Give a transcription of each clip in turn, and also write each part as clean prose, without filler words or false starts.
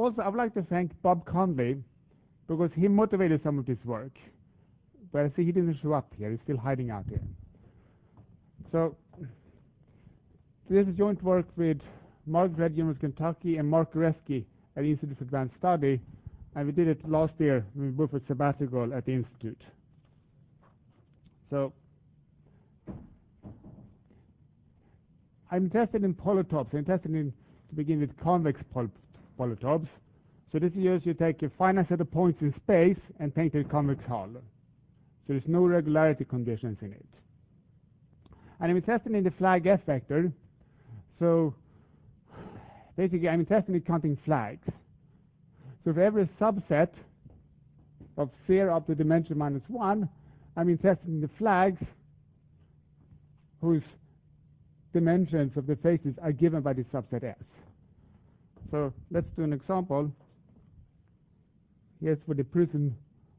also, I would like to thank Bob Conley because he motivated some of this work. But I see he didn't show up here. He's still hiding out here. So this is joint work with Mark Red, University of Kentucky, and Mark Goreski at the Institute for Advanced Study. And we did it last year when we both were sabbatical at the Institute. So I'm interested in polytopes. I'm interested in, to begin with, convex polytopes. So this is you take a finite set of points in space and paint a convex hull. So there's no regularity conditions in it. And I'm interested in the flag F vector. So basically, I'm interested in counting flags. So for every subset of 0 up to dimension -1, I'm interested in the flags whose dimensions of the faces are given by the subset S. So let's do an example. Here's for the prism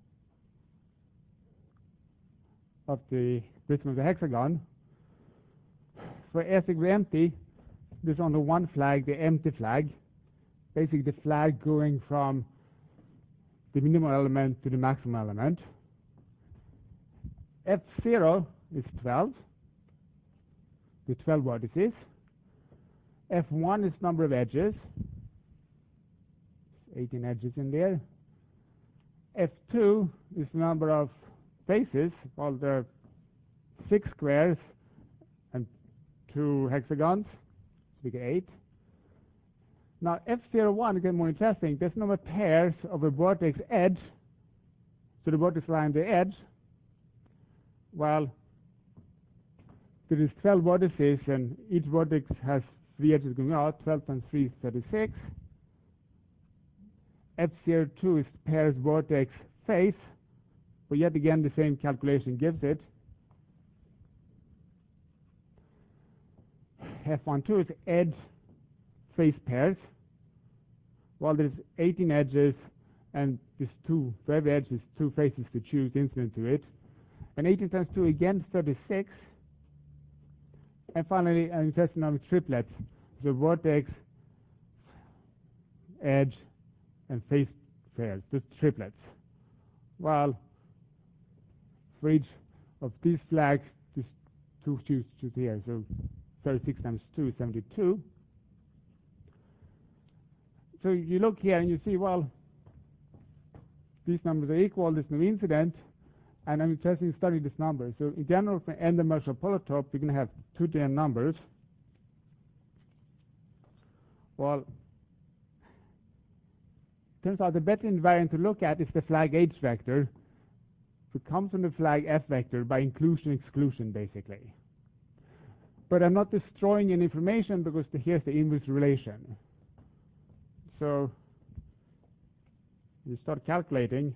of the hexagon. For S equals empty, there's only one flag, the empty flag. Basically the flag going from the minimum element to the maximum element. F0 is 12, the 12 vertices. F1 is number of edges, 18 edges in there. F2 is the number of faces, well, there are 6 squares and 2 hexagons, so we get 8. Now F01 gets more interesting. There's number of pairs of a vertex edge, so the vertex around the edge. Well, there is 12 vertices, and each vertex has 3 edges going out. 12 times 3 is 36. F02 is pairs vertex face, but yet again the same calculation gives it. F12 is edge face pairs. Well, there's 18 edges, and there's 2, for every edge is 2 faces to choose incident to it. And 18 times 2 again, 36. And finally, I'm interested in triplets. So vertex, edge, and face pairs, just triplets. Well, for each of these flags, just 2 choose here. So 36 times 2 is 72. So you look here and you see, well, these numbers are equal, there's no incident, and I'm interested in studying this number. So in general, for n-dimensional polytope, you're going to have 2 to n numbers. Well, turns out the better invariant to look at is the flag H vector. It comes from the flag F vector by inclusion-exclusion, basically. But I'm not destroying any information because here's the inverse relation. So you start calculating,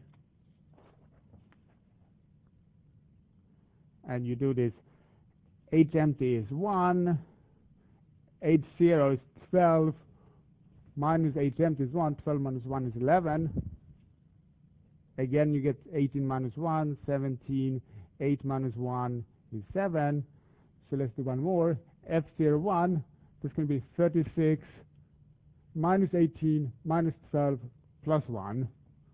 and you do this. H empty is 1, H0 is 12, minus H empty is 1, 12 minus 1 is 11. Again, you get 18 minus 1, 17, 8 minus 1 is 7. So let's do one more. F01, that's going to be 36, minus 18, minus 12, plus 1.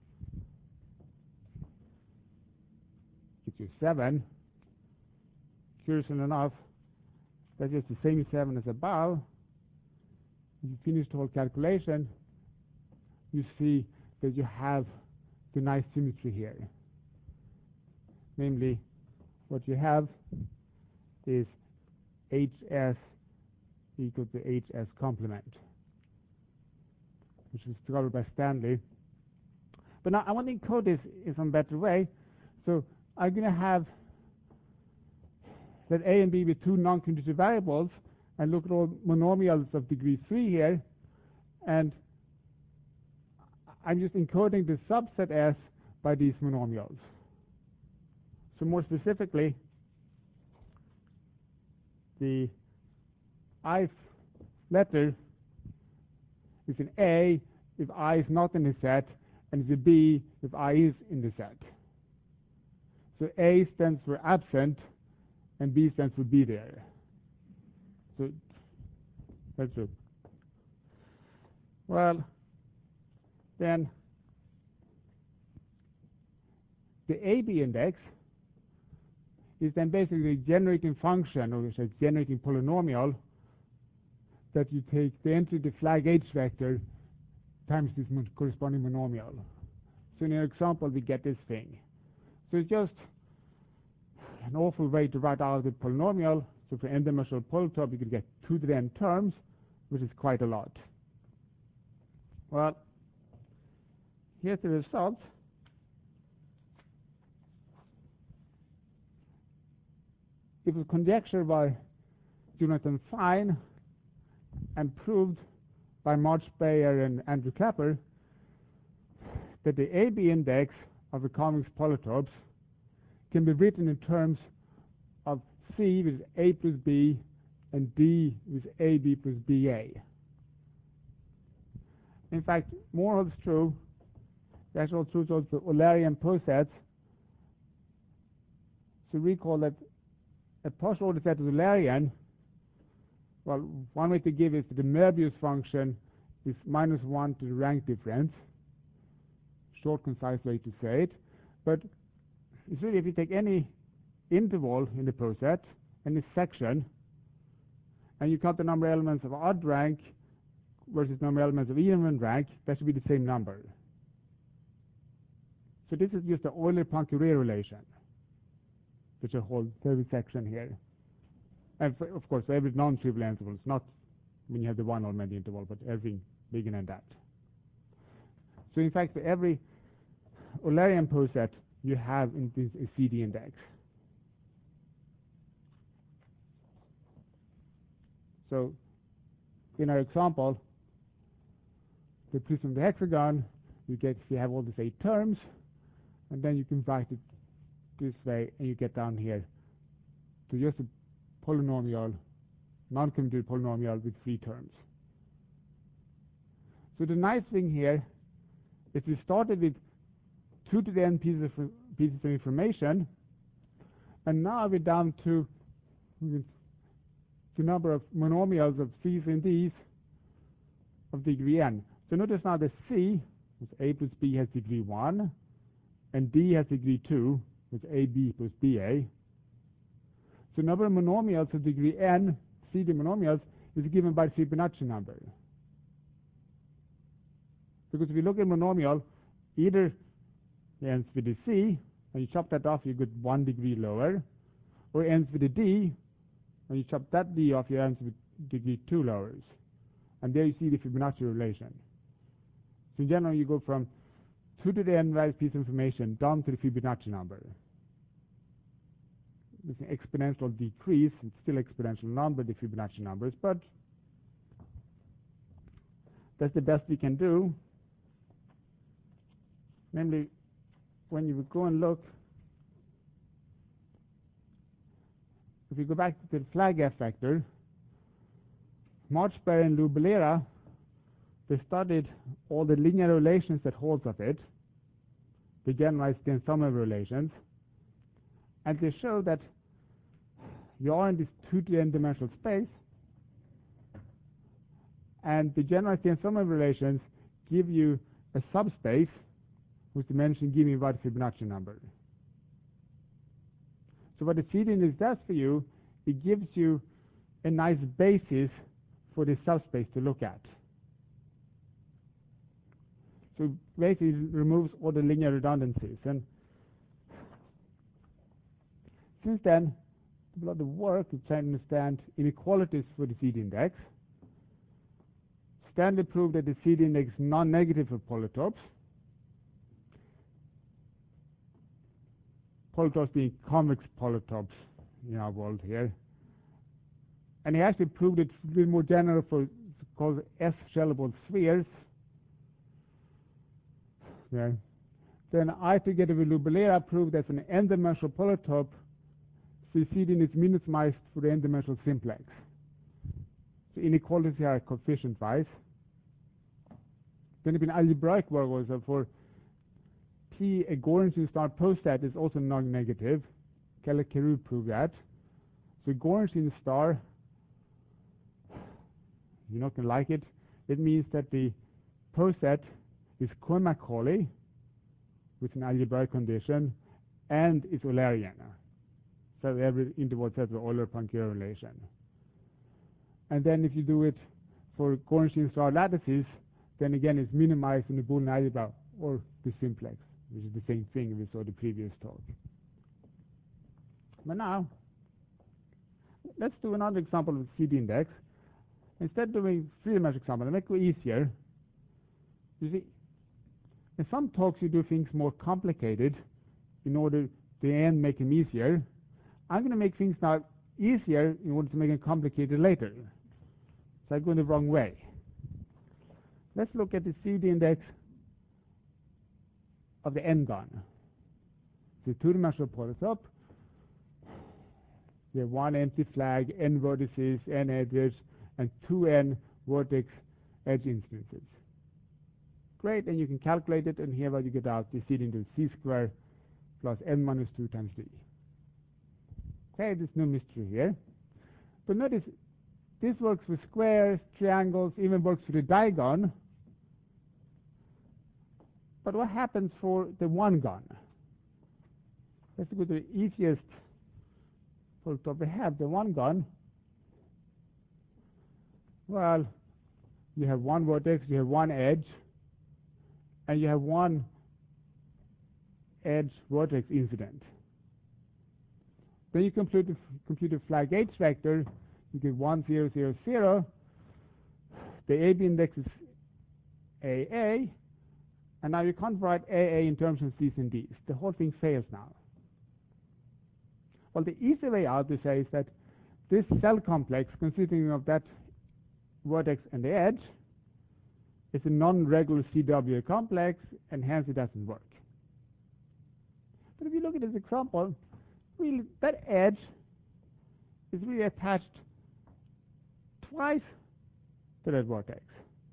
Gives you 7. Curiously enough, that's just the same 7 as above. You finish the whole calculation, you see that you have the nice symmetry here. Namely, what you have is HS equal to HS complement, which was discovered by Stanley. But now I want to encode this in some better way. So I'm going to have let A and B be 2 non-commutative variables, and look at all monomials of degree 3 here. And I'm just encoding the subset S by these monomials. So more specifically, the ith letter is an A if I is not in the set, and it's a B if I is in the set. So A stands for absent, and B stands for be there. So that's it. Well, then the AB index is then basically a generating function, or a generating polynomial, that you take the entry of the flag H vector times this corresponding monomial. So in our example, we get this thing. So it's just an awful way to write out the polynomial. So for n-dimensional polytope, you could get 2 to the n terms, which is quite a lot. Well, here's the result. It was conjectured by Jonathan Fine and proved by Mark Speyer and Andrew Clapper that the AB index of the convex polytopes can be written in terms of C with A plus B and D with AB plus BA. In fact, more holds true. That's all true of the Eulerian posets. So recall that a partial order set is Eulerian. Well, one way to give is that the Möbius function is -1 to the rank difference. Short, concise way to say it. But it's really, if you take any interval in the poset, any section, and you count the number of elements of odd rank versus number of elements of even rank, that should be the same number. So this is just the Euler-Poincare relation, which I hold every section here. And for, of course, for every non-trivial interval, it's not when you have the one element interval, but everything bigger than that. So in fact, for every Eulerian poset, you have in this a CD index. So in our example, the prism of the hexagon, you have all these 8 terms, and then you can write it this way, and you get down here to just a polynomial, non-commutative polynomial with 3 terms. So the nice thing here is we started with 2 to the n pieces of information, and now we're down to the number of monomials of C's and D's of degree n. So notice now that C, with A plus B, has degree 1, and D has degree 2, with AB plus BA. So number of monomials of degree n, CD monomials, is given by the Fibonacci number. Because if you look at monomial, either it ends with a C, and you chop that off, you get 1 degree lower, or it ends with a D, and you chop that D off, you end with degree 2 lowers. And there you see the Fibonacci relation. So in general, you go from 2 to the n various piece of information down to the Fibonacci number. It's an exponential decrease. It's still exponential number, the Fibonacci numbers, but that's the best we can do. Namely, when you go and look, if you go back to the flag F vector, Mark Speyer and Lou Bellera, they studied all the linear relations that holds of it, the generalized Stenn-Sommerfeld relations, and they show that you are in this 2 to the n dimensional space, and the generalized Stenn-Sommerfeld relations give you a subspace whose dimension given by the Fibonacci number. So what the CD index does for you, it gives you a nice basis for this subspace to look at. So basically it removes all the linear redundancies. And since then, a lot of work to try to understand inequalities for the CD index. Stanley proved that the CD index is non-negative for polytopes. Polytopes being convex polytopes in our world here. And he actually proved it a little more general for called S-shellable spheres. Yeah. Then I, together with Lou Bellera, proved that an n-dimensional polytope, the CD is minimized for the n-dimensional simplex. So inequalities here are coefficient-wise. Then there's been algebraic work also for P, a Goranson star poset is also non-negative. Keller-Carew proved that. So Goranson star, you're not going to like it. It means that the poset is Cohen-Macaulay with an algebraic condition, and it's Eulerian. So every interval sets the Euler-Poincare relation. And then if you do it for Gorenstein-Strauss lattices, then again it's minimized in the Boolean algebra or the simplex, which is the same thing we saw the previous talk. But now, let's do another example of CD index. Instead of doing three-dimensional example, to make it easier, you see, in some talks you do things more complicated in order to end make them easier. I'm going to make things now easier in order to make them complicated later. So I'm going the wrong way. Let's look at the CD index of the n-gon. The two-dimensional polytope. We have one empty flag, n vertices, n edges, and 2n vertex edge instances. Great, and you can calculate it, and here what you get out is CD into c squared plus n minus 2 times d. Okay, there's no mystery here. But notice, this works with squares, triangles, even works with the diagon. But what happens for the one-gon? Let's go to the easiest polytope we have, the one-gon. Well, you have one vertex, you have one edge, and you have one edge vertex incident. Then you compute the flag H vector, you get 1, 0, 0, 0. The AB index is AA, and now you can't write AA in terms of C's and D's. The whole thing fails now. Well, the easy way out to say is that this cell complex consisting of that vertex and the edge is a non-regular CW complex, and hence it doesn't work. But if you look at this example, really that edge is really attached twice to that vertex,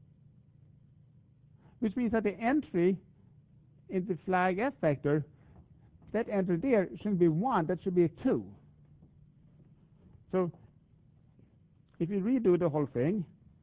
which means that the entry in the flag F vector, that entry there shouldn't be 1, that should be a 2. So if you redo the whole thing,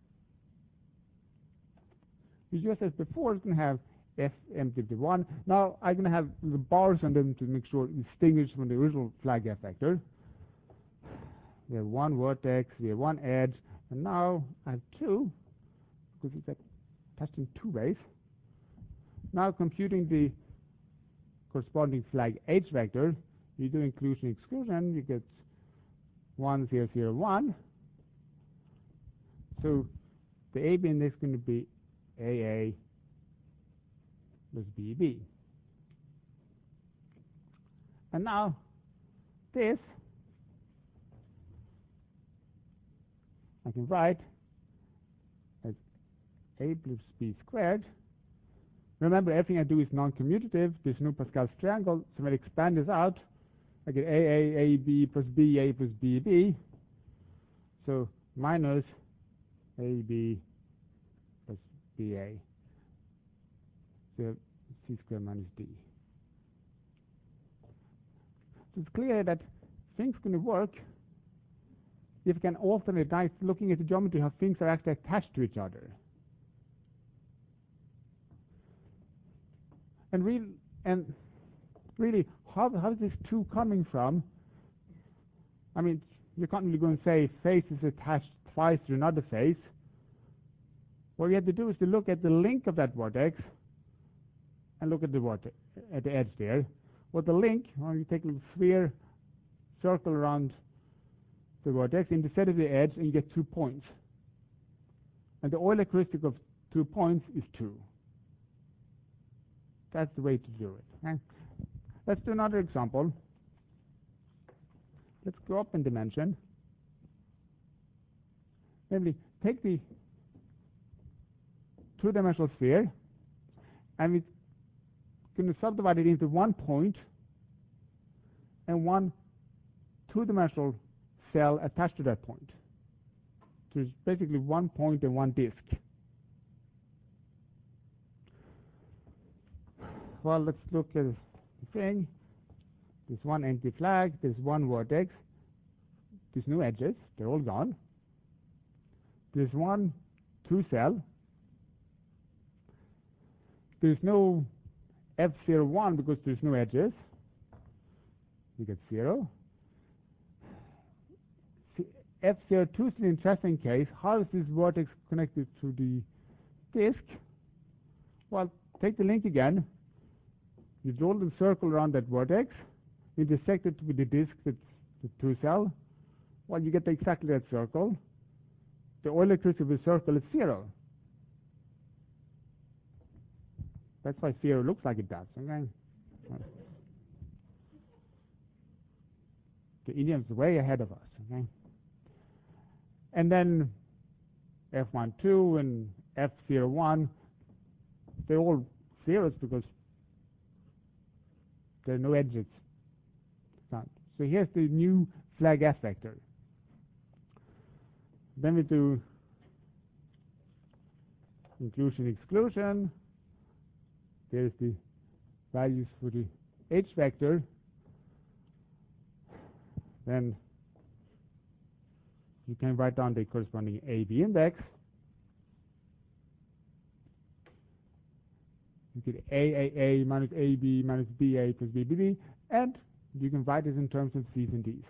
you just as before, it's going to have F empty to 1. Now I'm going to have the bars on them to make sure it's distinguished from the original flag F vector. We have one vertex, we have one edge, and now I have 2, because it's attached in 2 ways. Now computing the corresponding flag H vector, you do inclusion exclusion, you get 1, 0, 0, 1. So the AB index is going to be AA plus BB. And now this I can write as A plus B squared. Remember, everything I do is non-commutative. There's no Pascal's triangle, so when I expand this out, I get AA, AB plus BA plus BB. So minus AB plus BA. So C squared minus D. So it's clear that things going to work if you can alternate by looking at the geometry how things are actually attached to each other. And really, how is this 2 coming from? I mean, you can't really go and say face is attached twice to another face. What you have to do is to look at the link of that vertex and look at the vertex at the edge there. Well, the link, well, you take a little sphere, circle around the vertex, intersect of the edge, and you get 2 points. And the Euler characteristic of 2 points is 2. That's the way to do it. Okay? Let's do another example. Let's go up in dimension. Namely, take the 2-dimensional sphere, and we're going to subdivide it into 1 point and 1 2-dimensional cell attached to that point. So it's basically 1 point and 1 disk. Well, let's look at the thing. There's one empty flag, there's one vertex, there's no edges, they're all gone. There's one 2 cell. there's no F01 because there's no edges. You get 0. F02 is an interesting case. How is this vertex connected to the disk? Well, take the link again. You draw the circle around that vertex, intersect it with the disk, that's the 2 cell. Well, you get exactly that circle. The Euler characteristic of the circle is 0. That's why 0 looks like it does. Okay? The idiom's way ahead of us. Okay? And then F12 and F01, they're all zeros because there are no edges. So here's the new flag F vector. Then we do inclusion, exclusion. There's the values for the H vector. Then you can write down the corresponding AB index. You get AAA minus AB minus BA plus BBB, and you can write this in terms of C's and D's.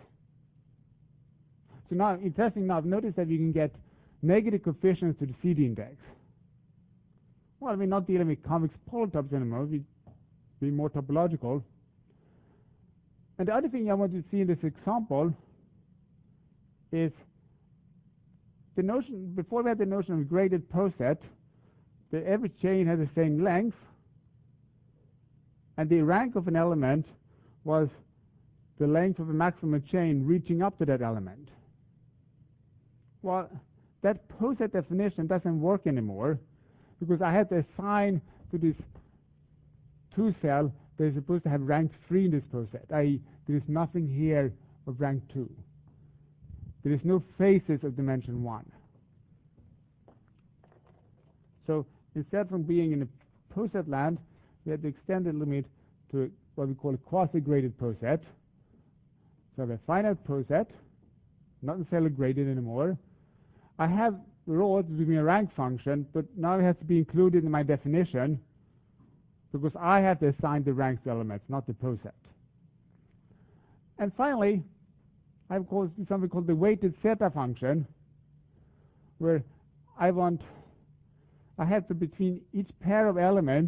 So now, interesting now, notice that we can get negative coefficients to the CD index. Well, we're not dealing with convex polytopes anymore. We're being more topological. And the other thing I want you to see in this example is the notion, before we had the notion of graded poset, every chain has the same length, and the rank of an element was the length of a maximum chain reaching up to that element. Well, that poset definition doesn't work anymore because I have to assign to this 2 cell that is supposed to have rank 3 in this poset, i.e. there is nothing here of rank 2. There is no faces of dimension 1. So instead from being in a poset land, we have to extend the limit to what we call a quasi-graded poset. So I have a finite poset, not necessarily graded anymore. I have rows with me a rank function, but now it has to be included in my definition because I have to assign the ranks to elements, not the poset. And finally, I have something called the weighted zeta function, where I have to, between each pair of elements,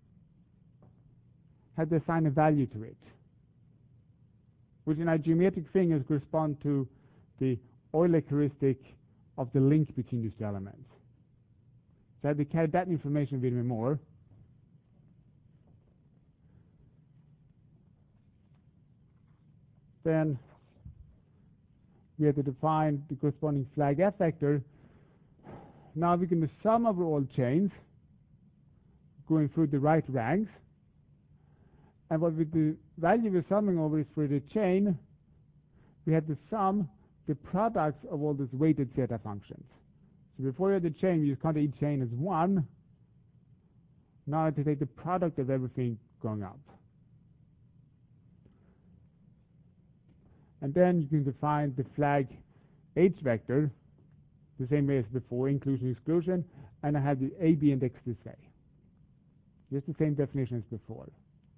have to assign a value to it, which in our geometric figures correspond to the Euler heuristic of the link between these two elements. So I have to carry that information with me more. Then we have to define the corresponding flag F vector. Now we can do sum over all chains going through the right ranks. And what the value we're summing over is for the chain, we have to sum the products of all these weighted zeta functions. So before you had the chain, we just counted each chain as 1. Now I have to take the product of everything going up. And then you can define the flag H vector the same way as before, inclusion, exclusion, and I have the AB index this way. Just the same definition as before.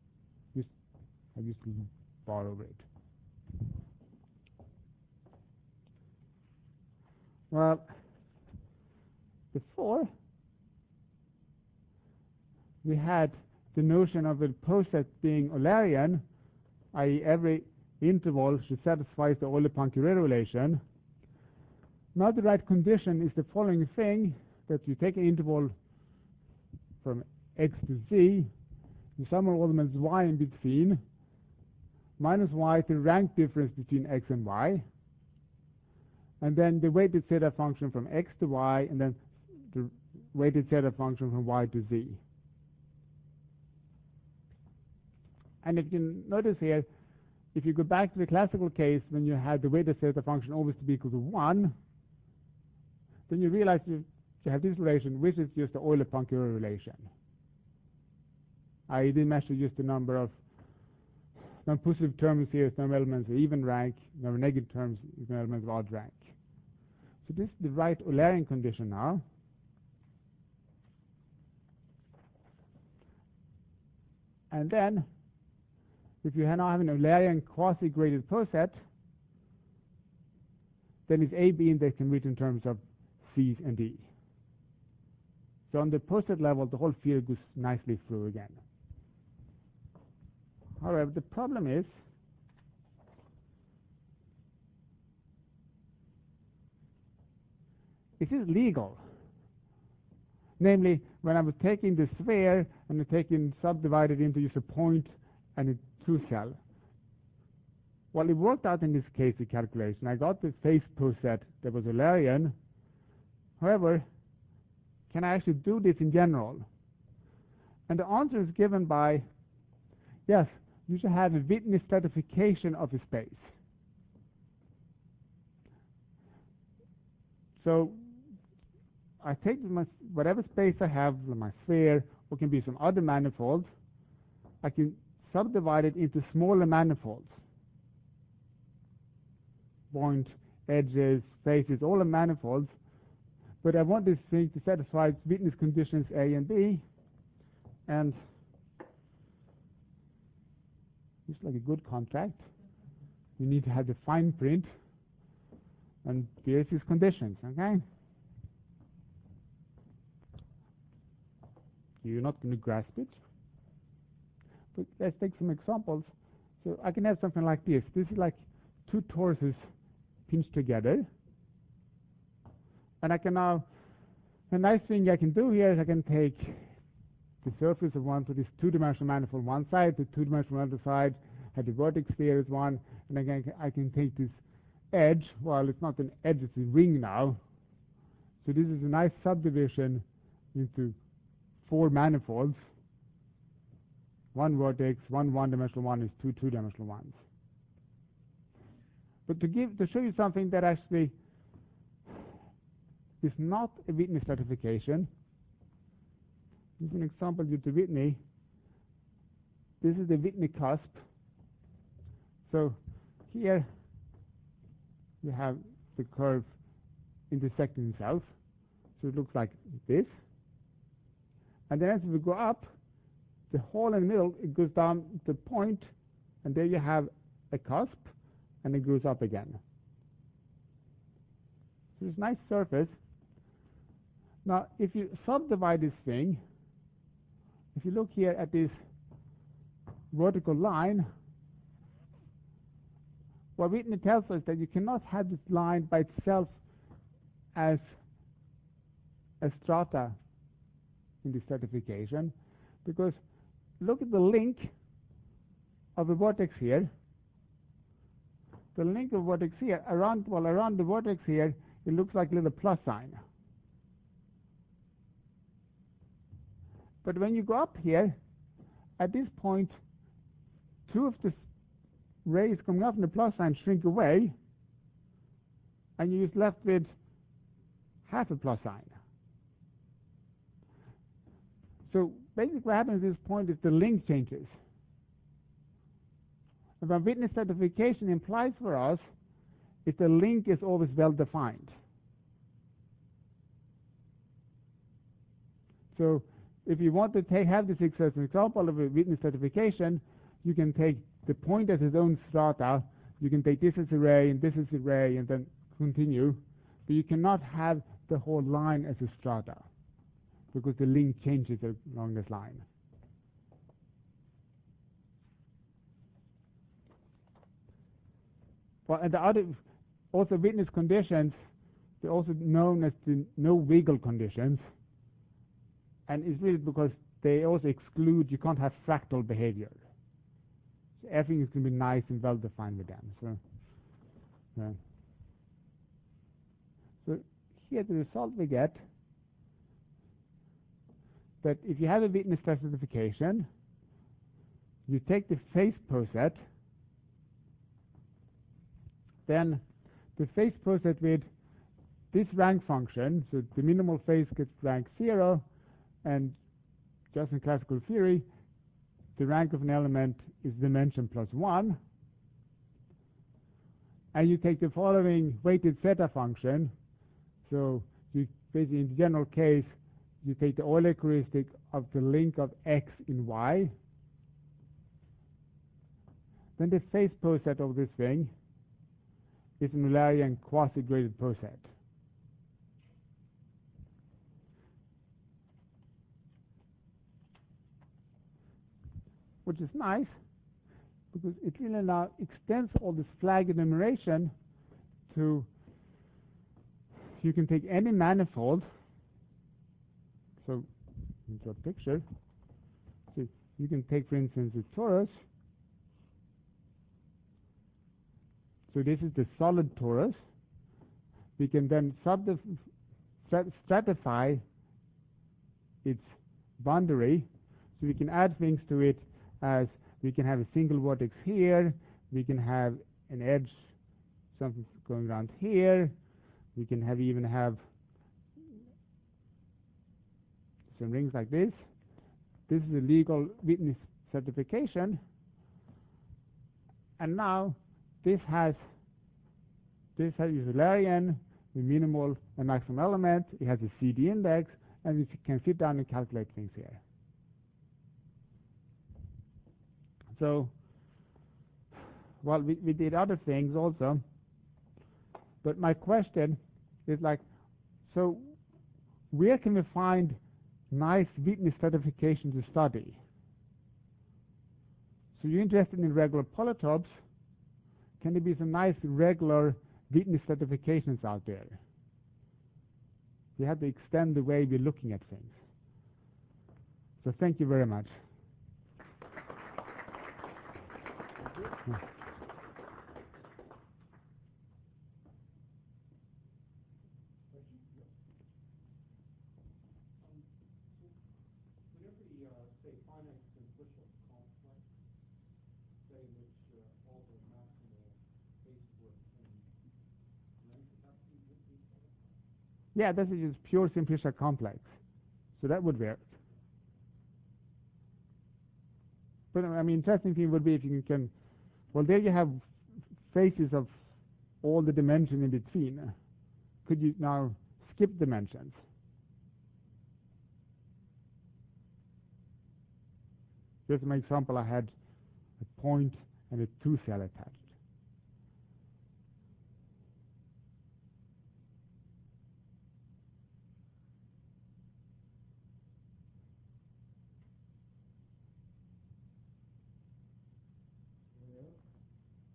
I just bar over it. Well, before we had the notion of a poset being Eulerian, i.e. every interval should satisfy the Euler-Poincare relation. Now the right condition is the following thing, that you take an interval from x to z, you sum all elements y in between, minus y is the rank difference between x and y, and then the weighted zeta function from x to y, and then the weighted zeta function from y to z. And if you notice here, if you go back to the classical case when you had the weighted zeta function always to be equal to 1, then you realize you have this relation, which is just the Euler-Poincare relation. I didn't measure just the number of non-positive terms here, some elements of even rank, number of negative terms, some elements of odd rank. So this is the right Eulerian condition now. And then, if you now have an Eulerian quasi-graded poset, then it's A being that can read in terms of C's and D. So on the poset level, the whole field goes nicely through again. However, the problem is legal. Namely, when I was taking the sphere and subdivided into just a point and a true cell. Well, it worked out in this case, the calculation. I got the phase poset that was Eulerian. However, can I actually do this in general? And the answer is given by, yes, you should have a Whitney stratification of a space. So I take whatever space I have, my sphere, or can be some other manifolds, I can subdivide it into smaller manifolds. Point, edges, faces, all the manifolds. But I want this thing to satisfy Whitney's conditions A and B. And it's like a good contract. You need to have the fine print. And here's his conditions, okay? You're not going to grasp it. But let's take some examples. So I can have something like this. This is like two torsos pinched together. And I can now, a nice thing I can do here is I can take the surface of one, so this two-dimensional manifold one side, the two-dimensional other side, have the vertex sphere as one, and again I can take this edge. Well, it's not an edge, it's a ring now. So this is a nice subdivision into four manifolds. One vertex, one one-dimensional one is two two-dimensional ones. But to show you something that actually is not a Whitney stratification, this is an example due to Whitney. This is the Whitney cusp. So here you have the curve intersecting itself. So it looks like this. And then as we go up, the hole in the middle, it goes down the point, and there you have a cusp, and it goes up again. So it's a nice surface. Now, if you subdivide this thing, if you look here at this vertical line, what Whitney tells us that you cannot have this line by itself as a strata in the stratification, because look at the link of the vertex here. The link of vertex here, around the vertex here, it looks like a little plus sign. But when you go up here, at this point, two of the rays coming up from the plus sign shrink away, and you're just left with half a plus sign. So basically what happens at this point is the link changes. And what Whitney stratification implies for us is the link is always well defined. So if you want to have this as an example of a Whitney stratification, you can take the point as its own strata, you can take this as a ray and this as a ray and then continue, but you cannot have the whole line as a strata because the link changes along this line. Well, and the other, also Whitney's conditions, they're also known as the no-wiggle conditions. And it's really because they also exclude, you can't have fractal behavior. So everything is going to be nice and well defined with them. So here the result we get that if you have a Whitney stratification, you take the phase poset, then the phase poset with this rank function, so the minimal phase gets rank 0, and just in classical theory, the rank of an element is dimension plus 1. And you take the following weighted zeta function. So you basically, in the general case, you take the Euler heuristic of the link of x in y. Then the face pose set of this thing is an Eulerian quasi-graded pose set. Which is nice, because it really now extends all this flag enumeration to, you can take any manifold. So, into a picture. So you can take, for instance, a torus. So this is the solid torus. We can then stratify its boundary. So we can add things to it, as we can have a single vertex here, we can have an edge, something going around here, we can even have some rings like this. This is a legal witness certification, and now this is Eulerian with minimal and maximum element. It has a CD index, and we can sit down and calculate things here. So, well, we did other things also, but my question is like, so where can we find nice witness stratification to study? So you're interested in regular polytopes. Can there be some nice regular witness stratifications out there? We have to extend the way we're looking at things. So thank you very much. Yeah, this is just pure simplicial complex. So that would work. But I mean, interesting thing would be if you can, well, there you have faces of all the dimensions in between. Could you now skip dimensions? Just my example, I had a point and a 2-cell attached.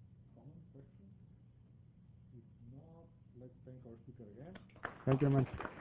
Common question? If not, let's thank our speaker again. Thank you very much.